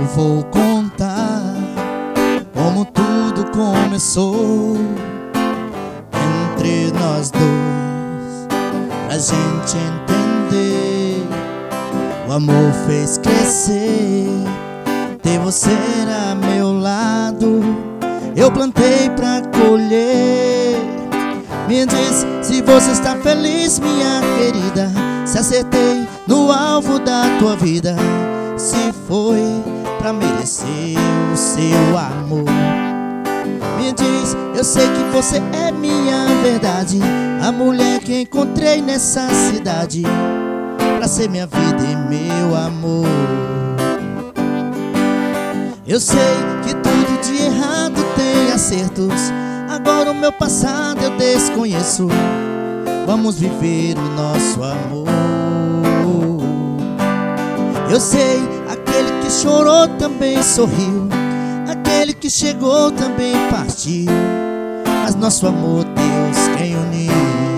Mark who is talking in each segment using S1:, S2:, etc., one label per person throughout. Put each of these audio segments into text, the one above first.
S1: vou contar como tudo começou entre nós dois, pra gente entender. O amor fez crescer, ter você a meu lado, eu plantei pra colher. Me diz se você está feliz, minha querida, se acertei no alvo da tua vida, se foi pra merecer o seu amor. Me diz, eu sei que você é minha verdade, a mulher que encontrei nessa cidade, pra ser minha vida e meu amor. Eu sei que tudo de errado tem acertos, agora o meu passado eu desconheço. Vamos viver o nosso amor. Eu sei, aquele que chorou também sorriu, aquele que chegou também partiu, mas nosso amor Deus quem uniu.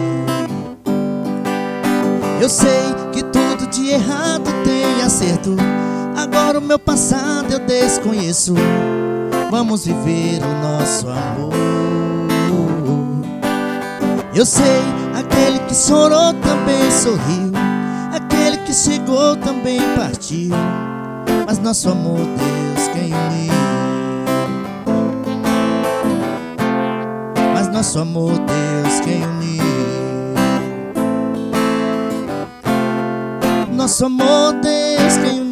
S1: Eu sei que tudo de errado tem acerto, agora o meu passado eu desconheço. Vamos viver o nosso amor. Eu sei, aquele que chorou também sorriu, aquele que chegou também partiu, mas nosso amor Deus quem uniu. Mas nosso amor Deus quem uniu. Nosso amor Deus quem uniu.